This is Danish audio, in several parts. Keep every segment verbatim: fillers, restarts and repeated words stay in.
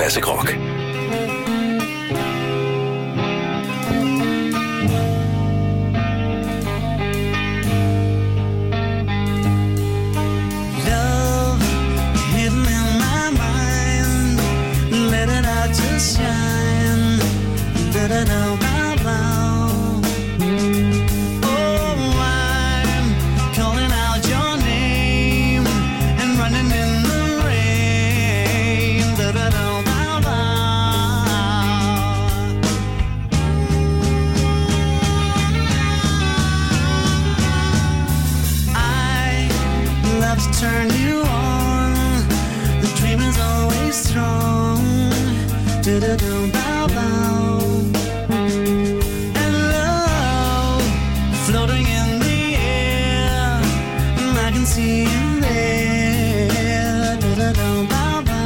Classic Rock. Turn you on. The dream is always strong. Do-do-do, bow, bow. And love floating in the air. And I can see you there. Do-do-do, bow, bow.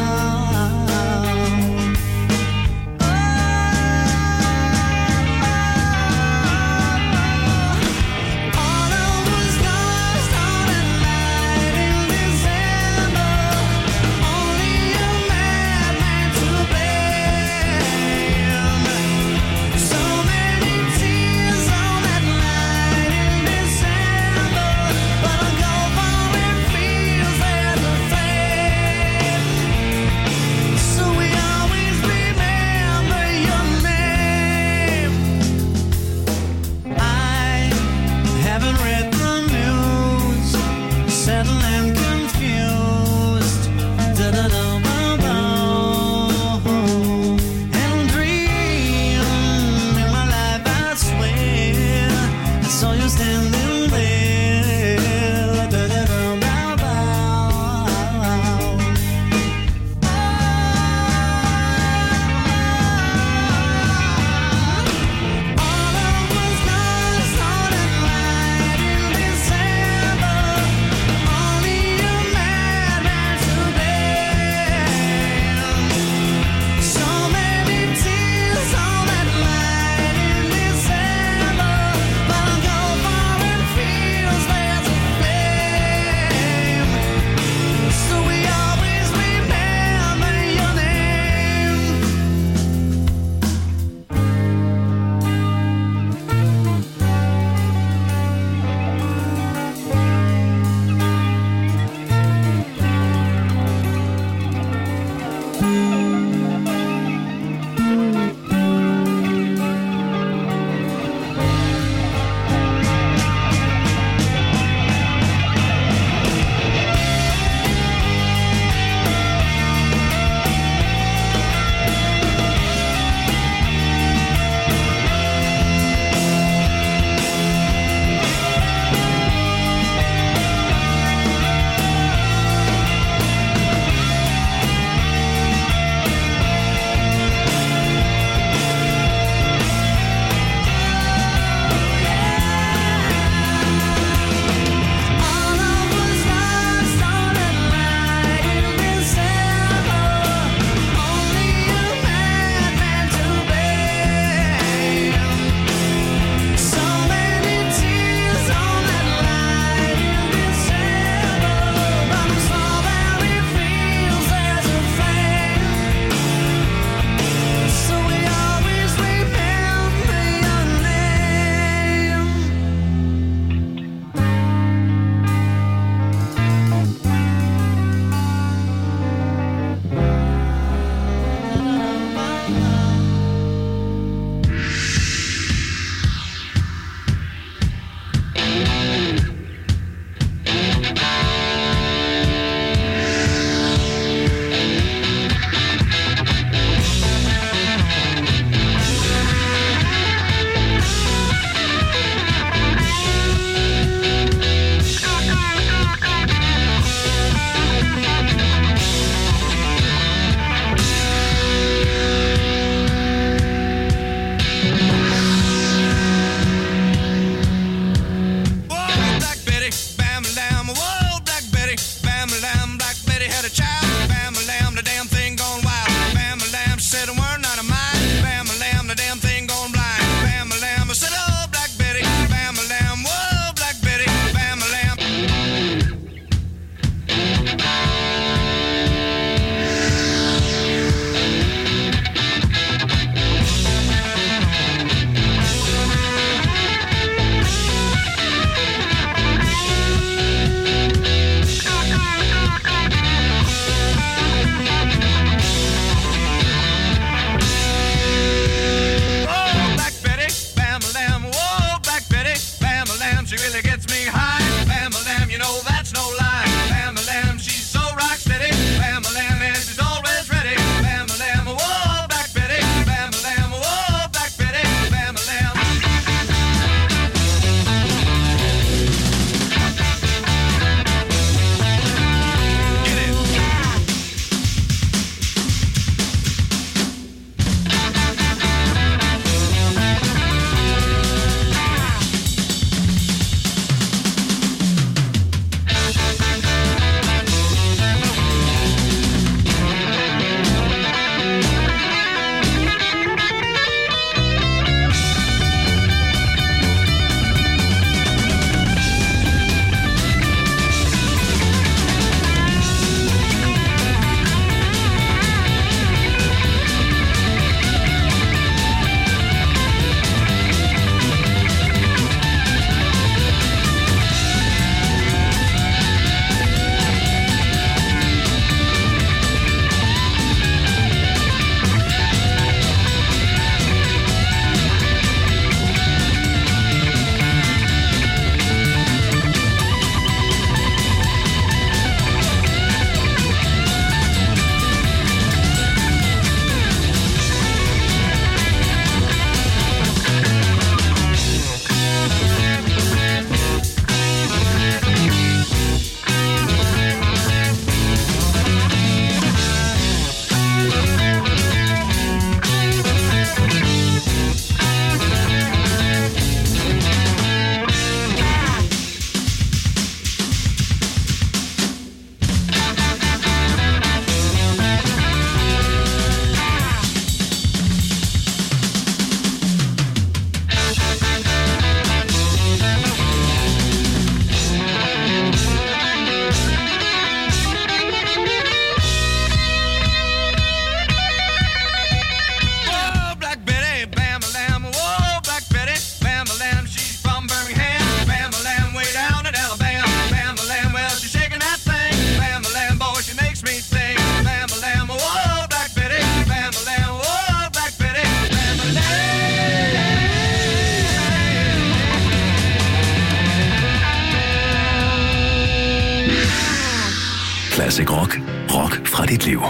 Classic Rock. Rock fra dit liv.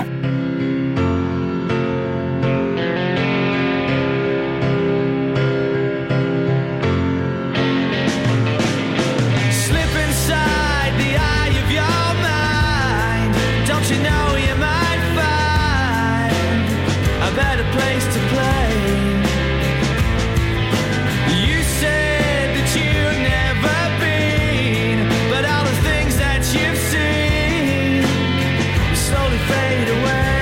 Place to play. You said that you've never been, but all the things that you've seen slowly fade away.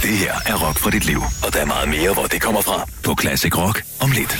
Det her er Rock fra dit liv, og der er meget mere, hvor det kommer fra på Classic Rock om lidt.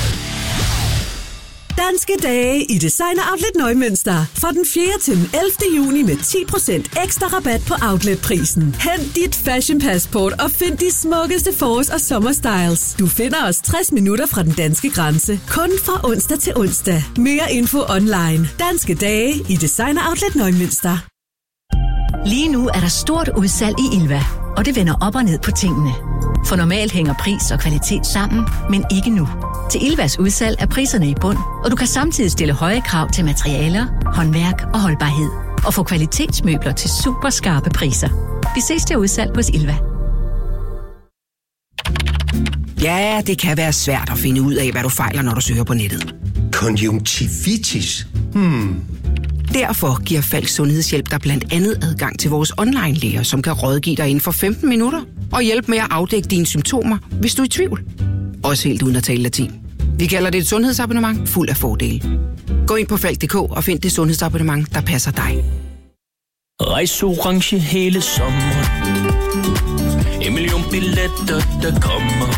Danske dage i Designer Outlet Nøgmønster. Fra den fjerde til den ellevte juni med ti procent ekstra rabat på outletprisen. Hent dit fashion passport og find de smukkeste forårs- og sommerstyles. Du finder os tres minutter fra den danske grænse. Kun fra onsdag til onsdag. Mere info online. Danske dage i Designer Outlet Nøgmønster. Lige nu er der stort udsalg i Ilva, og det vender op og ned på tingene. For normalt hænger pris og kvalitet sammen, men ikke nu. Til Ilvas udsalg er priserne i bund, og du kan samtidig stille høje krav til materialer, håndværk og holdbarhed. Og få kvalitetsmøbler til super skarpe priser. Vi ses til udsalg hos Ilva. Ja, det kan være svært at finde ud af, hvad du fejler, når du søger på nettet. Konjunktivitis? Hmm... Derfor giver Falks Sundhedshjælp dig blandt andet adgang til vores online-læger, som kan rådgive dig inden for femten minutter og hjælpe med at afdække dine symptomer, hvis du er i tvivl. Også helt uden at tale latin. Vi kalder det et sundhedsabonnement fuld af fordele. Gå ind på falk punktum d k og find det sundhedsabonnement, der passer dig. Rejs orange hele sommeren. En million billetter, der kommer.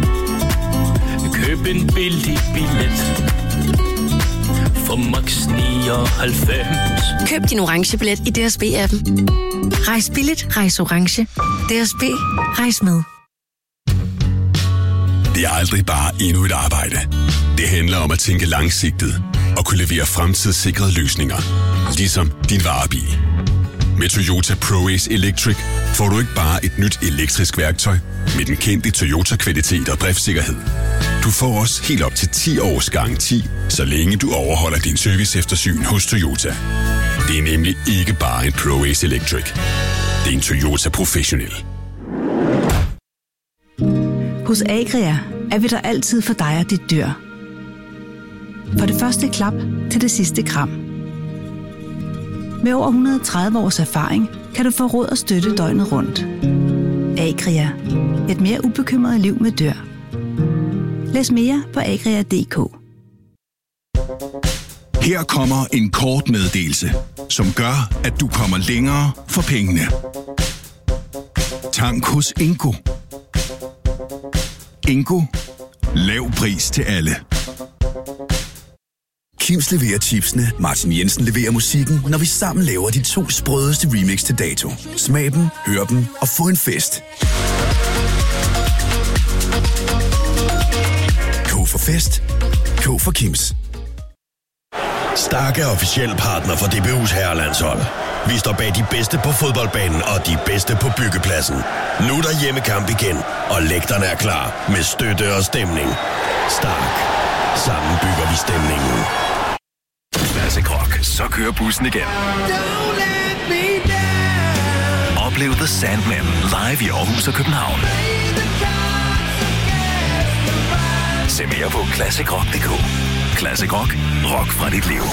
Køb en billig billet. For max nioghalvfems. Køb din orange billet i D S B-appen. Rejs billigt, rejs orange. D S B, rejs med. Det er aldrig bare endnu et arbejde. Det handler om at tænke langsigtet og kunne levere fremtidssikrede løsninger. Ligesom din varebil. Med Toyota ProAce Electric får du ikke bare et nyt elektrisk værktøj med den kendte Toyota-kvalitet og driftssikkerhed. Du får også helt op til ti års garanti, så længe du overholder din serviceeftersyn hos Toyota. Det er nemlig ikke bare en ProAce Electric. Det er en Toyota Professional. Hos Agria er vi der altid for dig og dit dyr. Fra det første klap til det sidste kram. Med over et hundrede og tredive års erfaring kan du få råd og støtte døgnet rundt. Agria. Et mere ubekymret liv med dyr. Læs mere på agria punktum d k. Her kommer en kort meddelelse, som gør, at du kommer længere for pengene. Tank hos Ingo. Ingo. Lav pris til alle. Kims leverer chipsene, Martin Jensen leverer musikken, når vi sammen laver de to sprødeste remix til dato. Smag dem, hør dem og få en fest. K for fest. K for Kims. Stark er officiel partner for D B U's herrelandshold. Vi står bag de bedste på fodboldbanen og de bedste på byggepladsen. Nu er der hjemmekamp igen, og lægterne er klar med støtte og stemning. Stark. Sammen bygger vi stemningen. Classic Rock, så kører bussen igen. Oplev The Sandman live i Aarhus og København. Se mere på classic rock punktum d k. Classic Rock. Rock fra dit liv.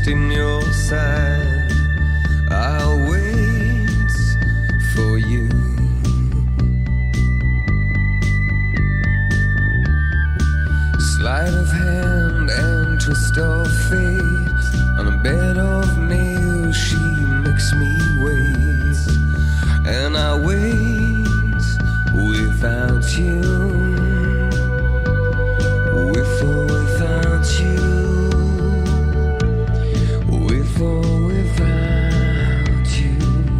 lost in your side. I'll wait for you. Sleight of hand and twist of fate. On a bed of nails she makes me wait. And I wait without you. With or without you. With or without you.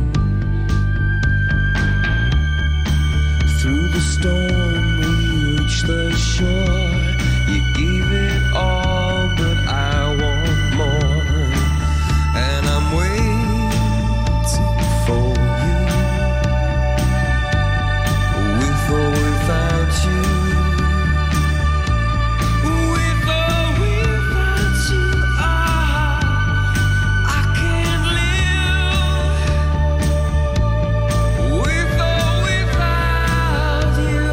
Through the storm we reach the shore. You gave it all, but I want more. And I'm waiting for you. With or without you. With or without you. Ah, I can't live. With or without you.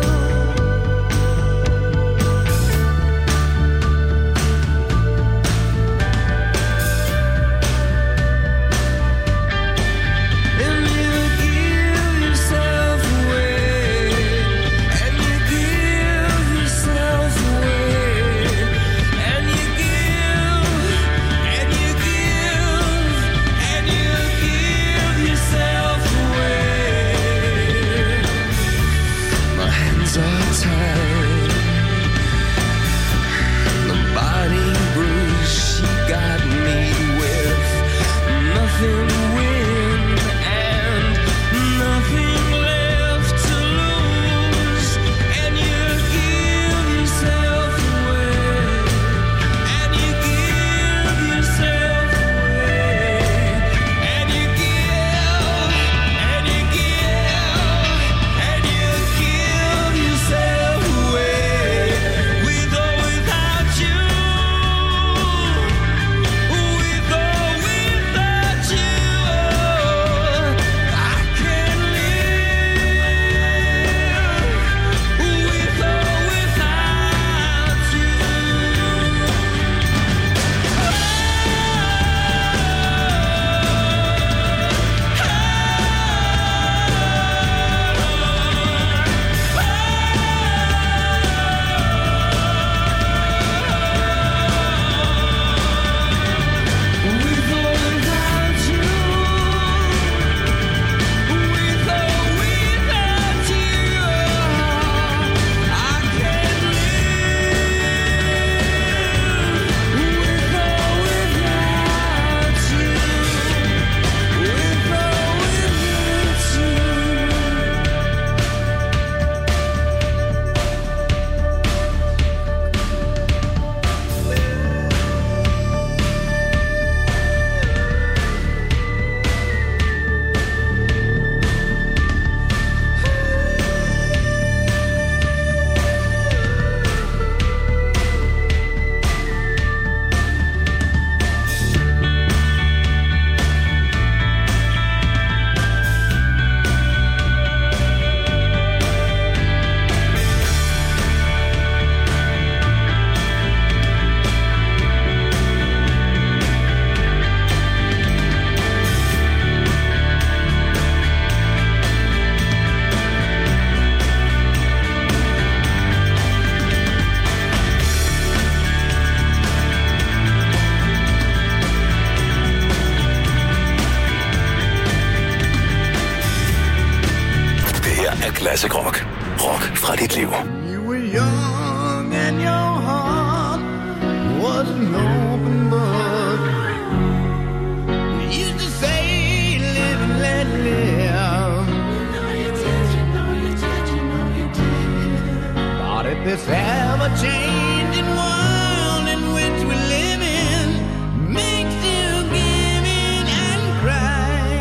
And you give yourself away. And you give yourself away. And you give, and you give, and you give yourself away. My hands are tied. The body bruise she got me with. Nothing to win and nothing left to lose. And you give yourself away. And you give yourself away. And you give, and you give, and you give yourself away. With or without you. With or without you. I can't live. With or without you. With or without you. With or without you. I can't live. With or without you. With or Det her er Classic Rock. Rock fra dit liv. You were young and your heart was an open book. You used to say, live and let live. But if this ever-changing world in which we live in makes you give in and cry,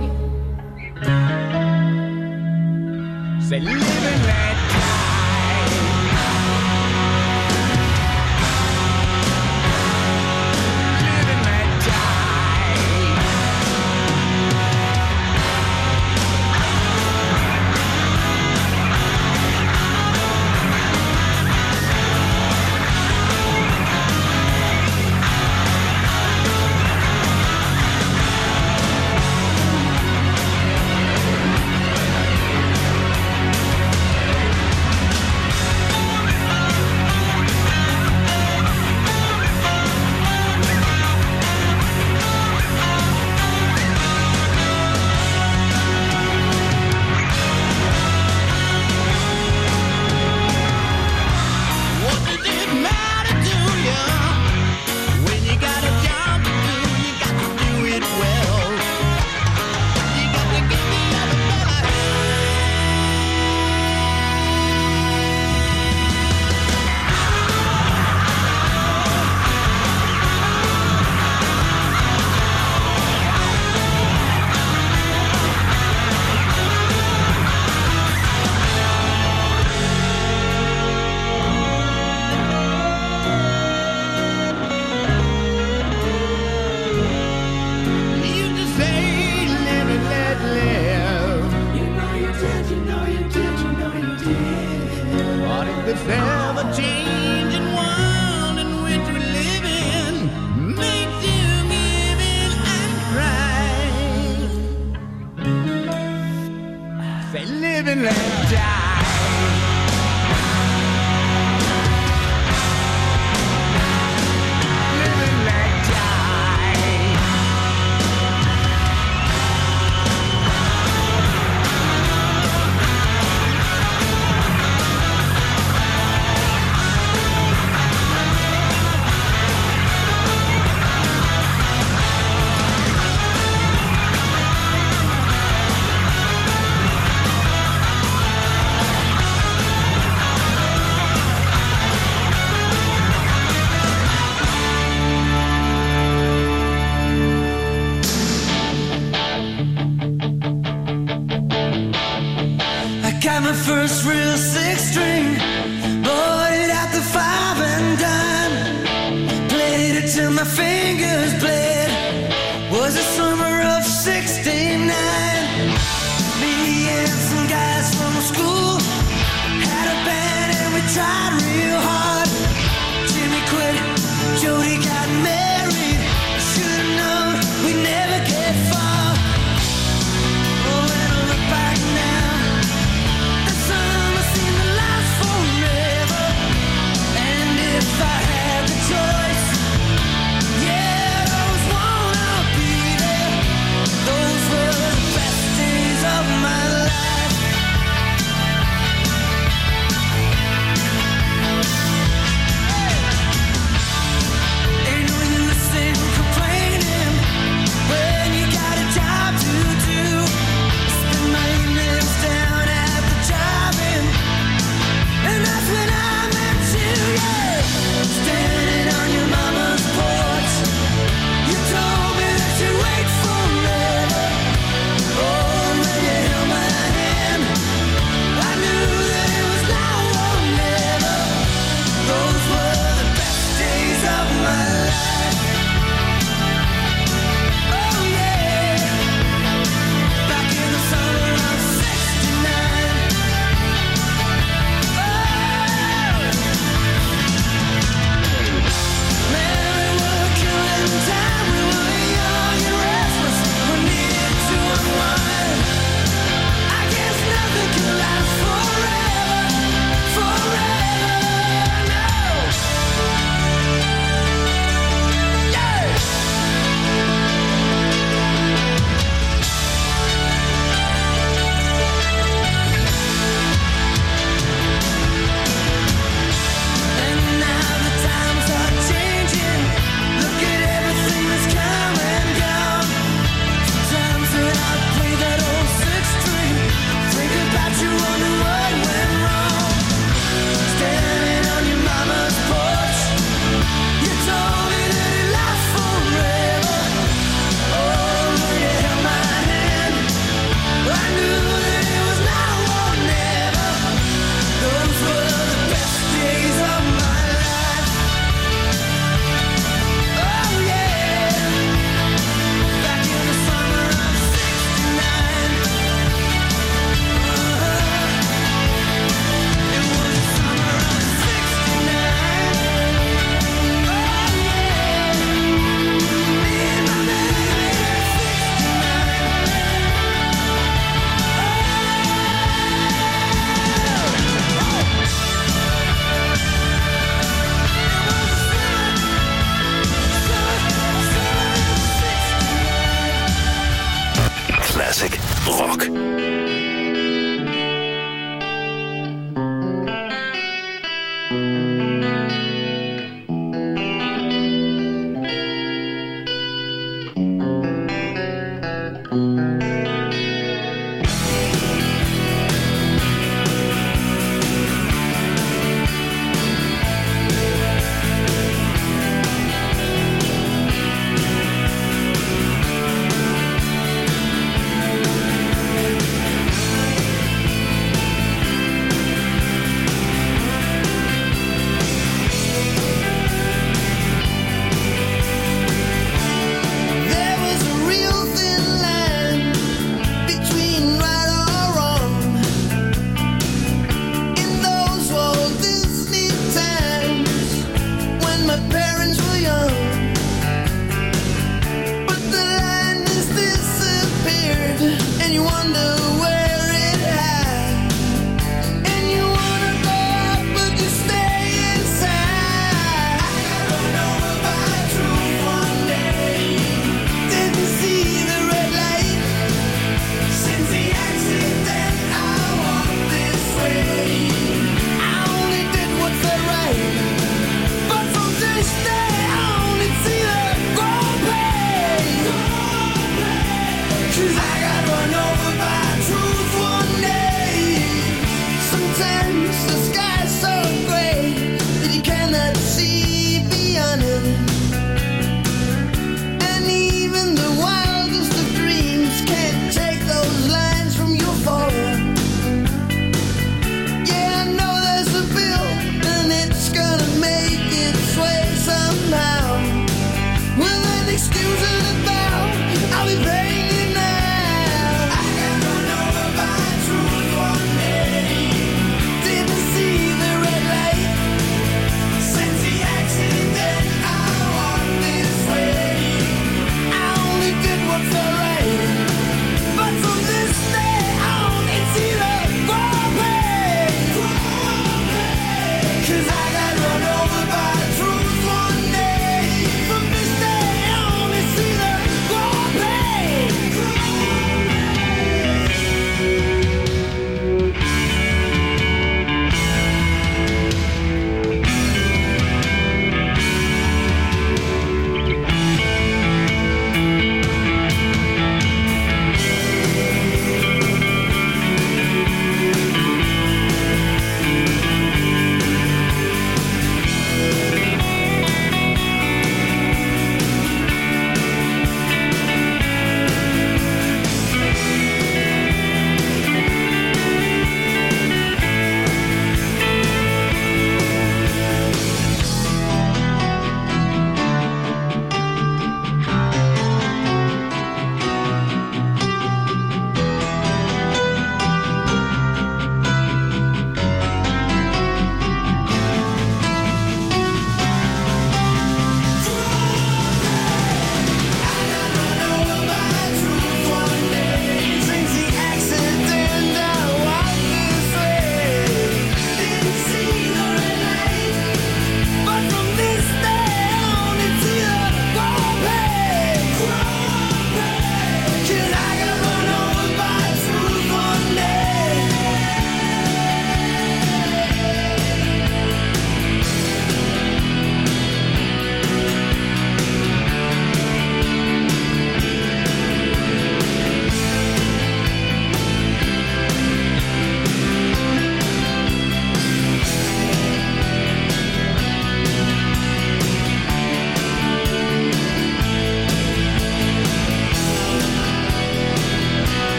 say live and let this ever-changing world in which we live in makes you give in and cry. Say, live and let die. My first real six string, bought it at the five and dime. Played it till my fingers bled. Was the summer of sixty-nine. Me and some guys from school had a band and we tried real hard. Jimmy quit, Jody got married. Should've known we'd never get far. Oh, when I look back now, if I had the choice, yeah, I'd always wanna be there. Those were the best days of my life.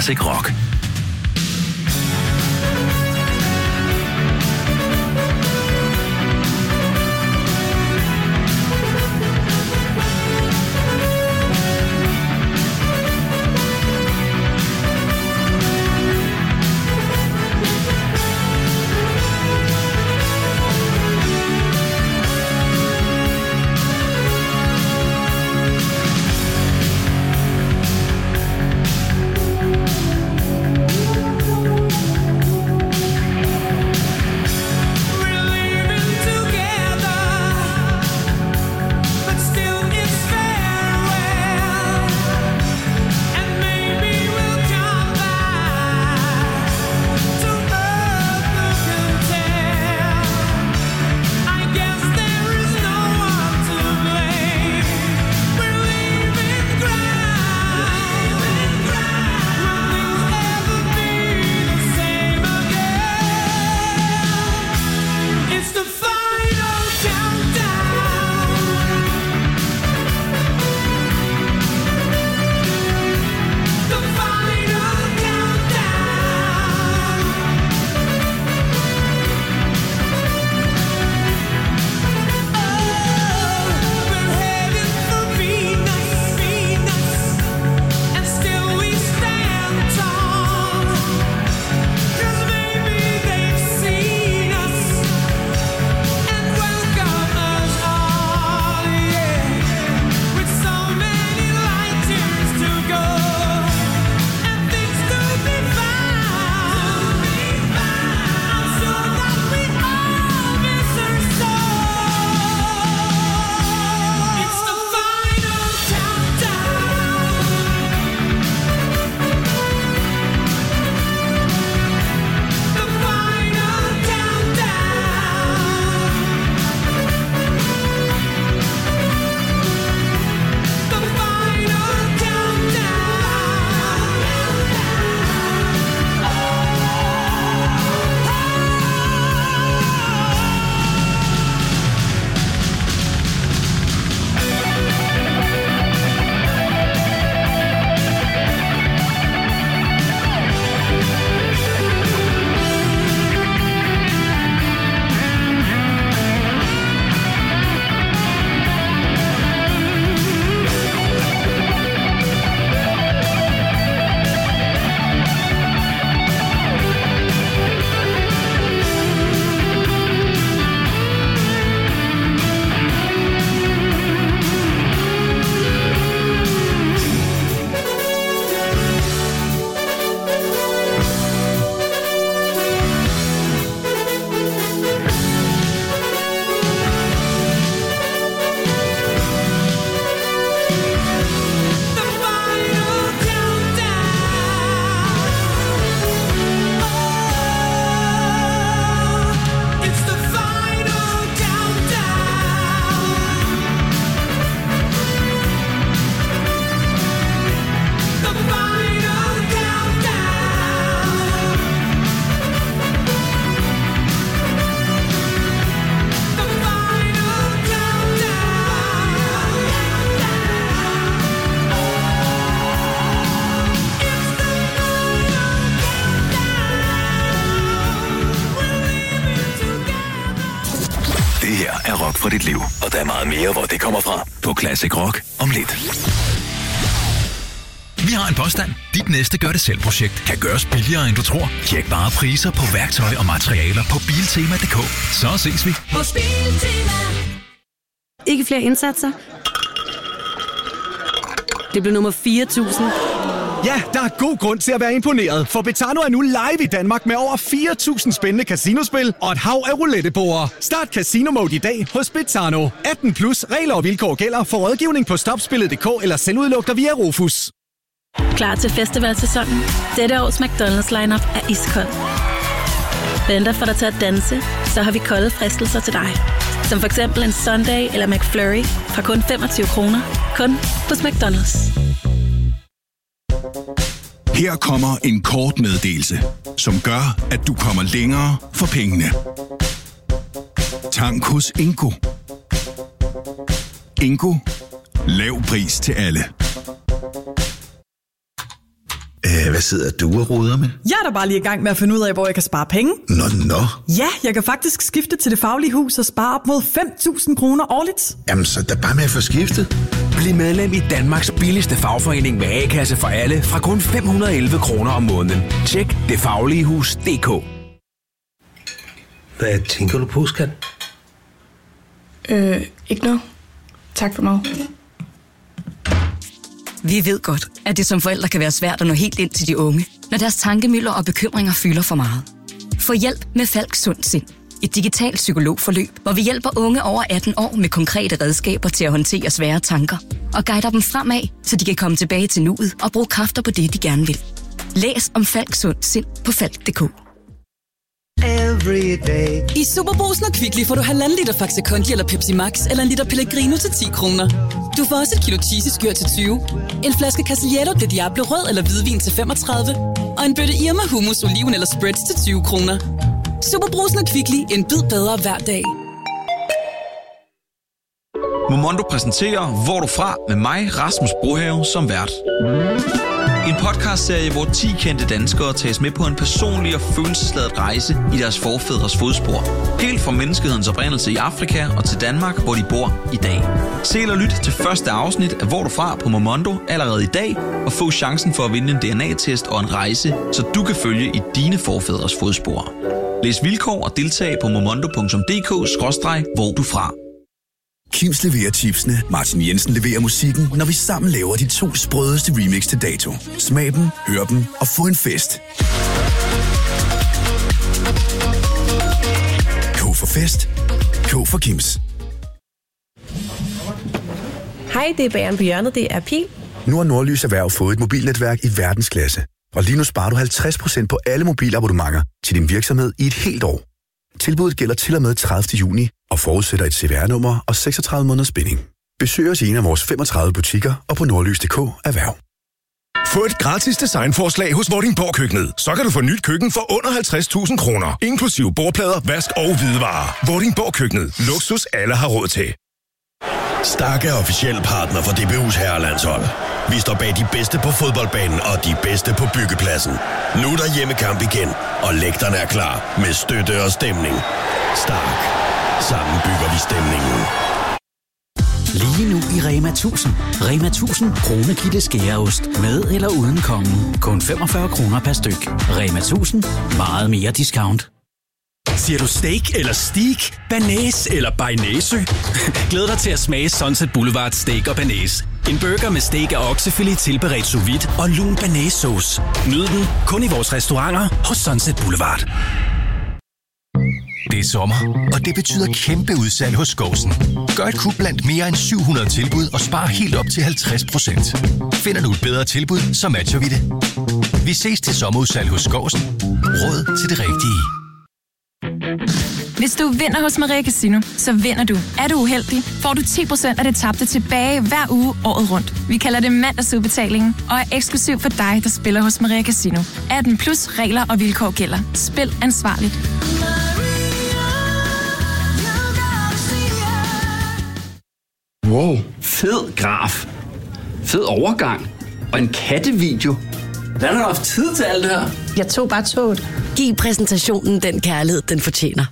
Classic Rock. for dit liv. Og der er meget mere, hvor det kommer fra på Classic Rock om lidt. Vi har en påstand. Dit næste gør-det-selv-projekt kan gøres billigere, end du tror. Tjek bare priser på værktøj og materialer på biltema punktum d k. Så ses vi. Hos Biltema. Ikke flere indsatser? Det blev nummer fire tusind. Ja, der er god grund til at være imponeret, for Betano er nu live i Danmark med over fire tusind spændende casinospil og et hav af roulettebord. Start Casino Mode i dag hos Betano. atten plus regler og vilkår gælder for rådgivning på stopspillet punktum d k eller selvudluk dig via Rufus. Klar til festivalsæsonen? Dette års McDonald's lineup er iskold. Venter for dig til at danse, så har vi kolde fristelser til dig. Som for eksempel en Sunday eller McFlurry fra kun femogtyve kroner. Kun hos McDonald's. Her kommer en kort meddelelse, som gør, at du kommer længere for pengene. Tank hos Ingo. Ingo. Lav pris til alle. Øh, hvad Hvad sidder du og roder med? Jeg er da bare lige i gang med at finde ud af, hvor jeg kan spare penge. Nå, nå. Ja, jeg kan faktisk skifte til Det Faglige Hus og spare op mod fem tusind kroner årligt. Jamen, så er der bare med at få skiftet. Bliv medlem i Danmarks billigste fagforening med A-kasse for alle fra kun fem hundrede og elleve kroner om måneden. Tjek det faglige hus punktum d k. Hvad tænker du på, skat? Øh, ikke noget. Tak for noget. Vi ved godt, at det som forældre kan være svært at nå helt ind til de unge, når deres tankemylder og bekymringer fylder for meget. Få hjælp med Falk Sund Sind. Et digitalt psykologforløb, hvor vi hjælper unge over atten år med konkrete redskaber til at håndtere svære tanker og guider dem fremad, så de kan komme tilbage til nuet og bruge kræfter på det, de gerne vil. Læs om Falk Sund Sind på falk punktum d k. I Superbrugsen og Kvickly får du halvanden liter Faxe Kondi eller Pepsi Max eller en liter Pellegrino til ti kroner. Du får også et kilo cheesy-skyr til tyve, en flaske Casiello de Diablo rød eller hvidvin til femogtredive og en bøtte Irma hummus, oliven eller spreads til tyve kroner. Superbrugsen og Kvickly, en bid bedre hver dag. Momondo præsenterer Hvor du fra med mig, Rasmus Brohave, som vært. En podcastserie, hvor ti kendte danskere tages med på en personlig og følelsesladet rejse i deres forfædres fodspor. Helt fra menneskehedens oprindelse i Afrika og til Danmark, hvor de bor i dag. Se eller lyt til første afsnit af Hvor du fra på Momondo allerede i dag, og få chancen for at vinde en D N A-test og en rejse, så du kan følge i dine forfædres fodspor. Læs vilkår og deltag på momondo punktum d k skråstreg hvor du fra. Kims leverer chipsene, Martin Jensen leverer musikken, når vi sammen laver de to sprødeste remix til dato. Smag dem, hør dem og få en fest. K for fest. K for Kims. Hej, det er Bageren på hjørnet. Det er Pil. Nu har Nordlys Erhverv fået et mobilnetværk i verdensklasse. Og lige nu sparer du halvtreds procent på alle mobilabonnementer til din virksomhed i et helt år. Tilbuddet gælder til og med tredivte juni og forudsætter et C V R-nummer og seksogtredive måneders binding. Besøg os i en af vores femogtredive butikker og på nordlys punktum d k erhverv. Få et gratis designforslag hos Vordingborg Køkkenet. Så kan du få nyt køkken for under halvtreds tusind kroner, inklusive bordplader, vask og hvidevarer. Vordingborg Køkkenet. Luksus alle har råd til. Stark er officiel partner for D B U's herrelandshold. Vi står bag de bedste på fodboldbanen og de bedste på byggepladsen. Nu er der hjemmekamp igen, og lægterne er klar med støtte og stemning. Stark. Sammen bygger vi stemningen. Lige nu i Rema tusind. Rema tusind kronekitte skæreost med eller uden kongen. Kun femogfyrre kroner per styk. Rema tusind. Meget mere discount. Siger du steak eller steak? Banæs eller bearnaise? Glæd dig til at smage Sunset Boulevard Steak og Banæs. En burger med steak og oksefilet tilberedt sous vide og lun banæssauce. Nyd den kun i vores restauranter hos Sunset Boulevard. Det er sommer, og det betyder kæmpe udsalg hos Skåsen. Gør et kub blandt mere end syv hundrede tilbud og spar helt op til halvtreds procent. Finder du et bedre tilbud, så matcher vi det. Vi ses til sommerudsalg hos Skåsen. Råd til det rigtige. Hvis du vinder hos Maria Casino, så vinder du. Er du uheldig, får du ti procent af det tabte tilbage hver uge året rundt. Vi kalder det mandagsudbetalingen og er eksklusiv for dig, der spiller hos Maria Casino. atten plus regler og vilkår gælder. Spil ansvarligt. Wow, fed graf. Fed overgang. Og en kattevideo. Hvordan har du haft tid til alt det her? Jeg tog bare toget. Giv præsentationen den kærlighed, den fortjener.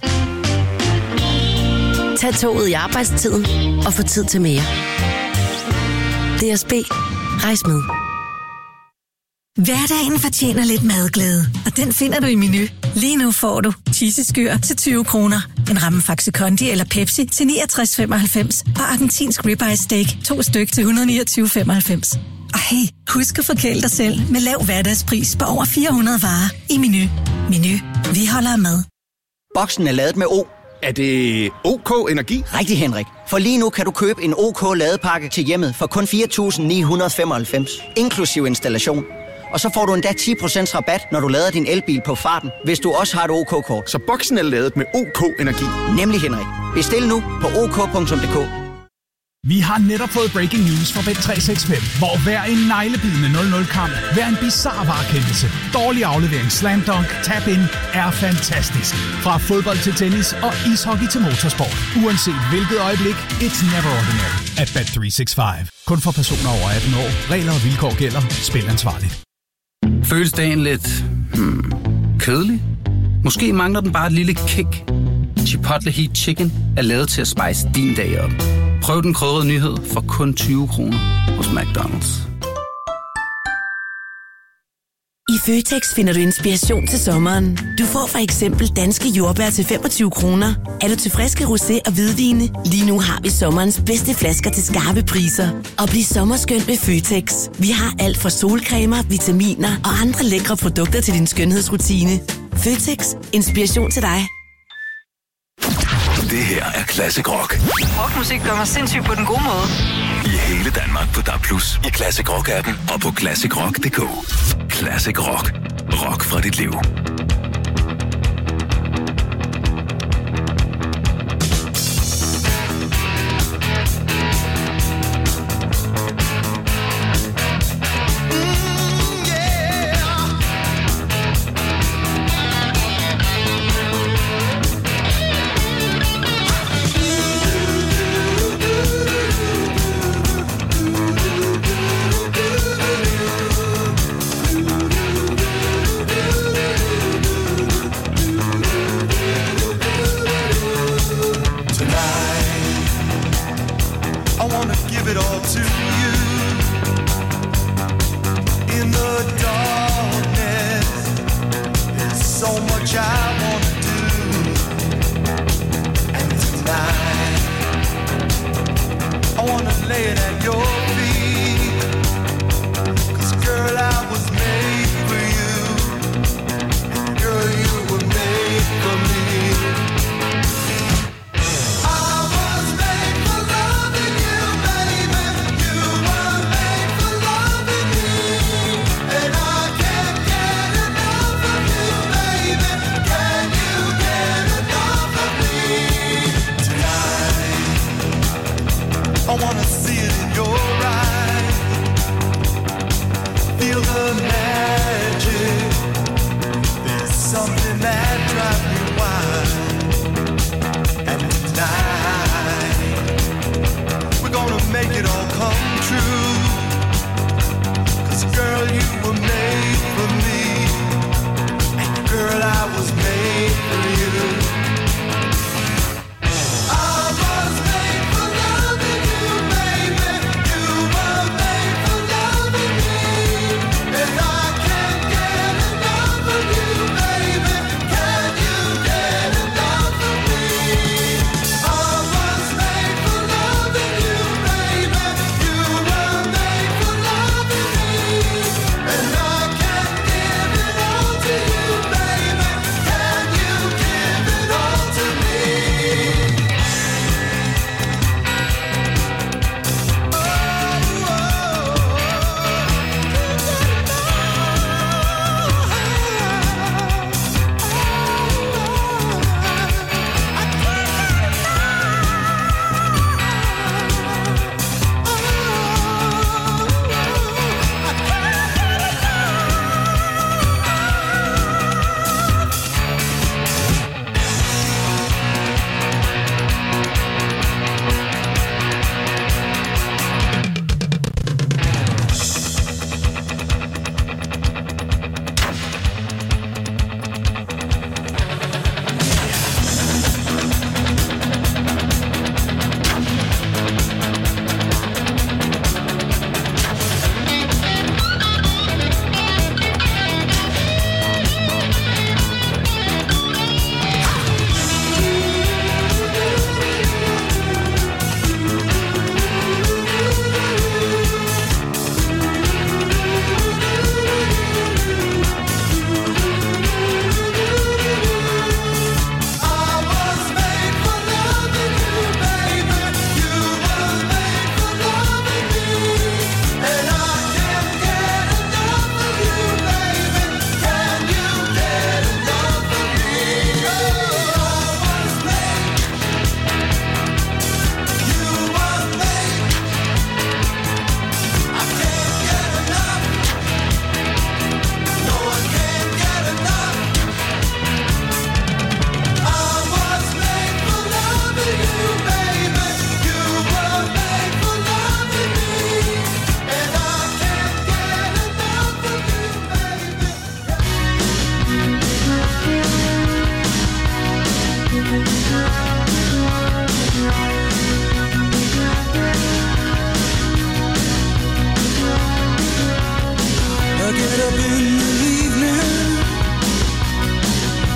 Tag toget i arbejdstiden og få tid til mere. D S B. Rejs med. Hverdagen fortjener lidt madglæde, og den finder du i Menu. Lige nu får du cheesy-skyr til tyve kroner, en ramme Faxe Kondi eller Pepsi til niogtres femoghalvfems og argentinsk ribeye steak to styk til et hundrede og niogtyve femoghalvfems. Og hey, husk at forkæle dig selv med lav hverdagspris på over fire hundrede varer i Menu. Menu. Vi holder med. Boksen er ladet med O. Er det OK Energi? Rigtig, Henrik. For lige nu kan du købe en OK ladepakke til hjemmet for kun fire tusind ni hundrede og femoghalvfems, inklusiv installation. Og så får du endda ti procent rabat, når du lader din elbil på farten, hvis du også har et OK-kort. Så boksen er ladet med OK Energi? Nemlig, Henrik. Bestil nu på o k punktum d k. Vi har netop fået breaking news fra Bet tre seks fem, hvor hver en neglebidende nul nul-kamp, hver en bizarre varekendelse, dårlig aflevering, slam dunk, tap-in er fantastisk. Fra fodbold til tennis og ishockey til motorsport. Uanset hvilket øjeblik, it's never ordinary at Bet tre seks fem. Kun for personer over atten år. Regler og vilkår gælder. Spil ansvarligt. Føles dagen lidt hmm, kedelig? Måske mangler den bare et lille kick. Chipotle Heat Chicken er lavet til at spice din dag op. Prøv den krydrede nyhed for kun tyve kroner hos McDonald's. I Føtex finder du inspiration til sommeren. Du får for eksempel danske jordbær til femogtyve kroner. Er du til friske rosé og hvidvine? Lige nu har vi sommerens bedste flasker til skarpe priser. Og bliv sommerskønt med Føtex. Vi har alt fra solcremer, vitaminer og andre lækre produkter til din skønhedsrutine. Føtex. Inspiration til dig. Det her er Classic Rock. Rockmusik gør mig sindssyg på den gode måde. I hele Danmark på D A B plus, i Classic Rock-appen og på classic rock punktum d k. Classic Rock. Rock fra dit liv.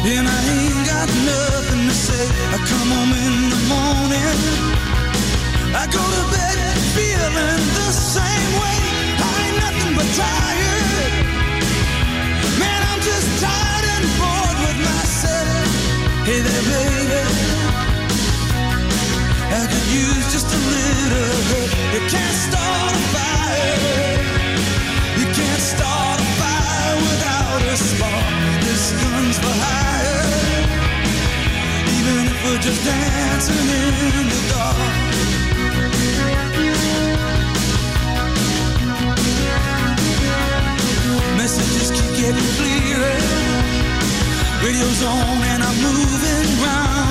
and I ain't got nothing to say. I come home in the morning, I go to bed feeling the same way. I ain't nothing but tired, man, I'm just tired and bored with myself. Hey there baby, I could use just a little help. You can't start a fire, you can't start a fire without a spark. This gun's for hire, even if we're just dancing in the dark. Messages keep getting clearer, radio's on and I'm moving round.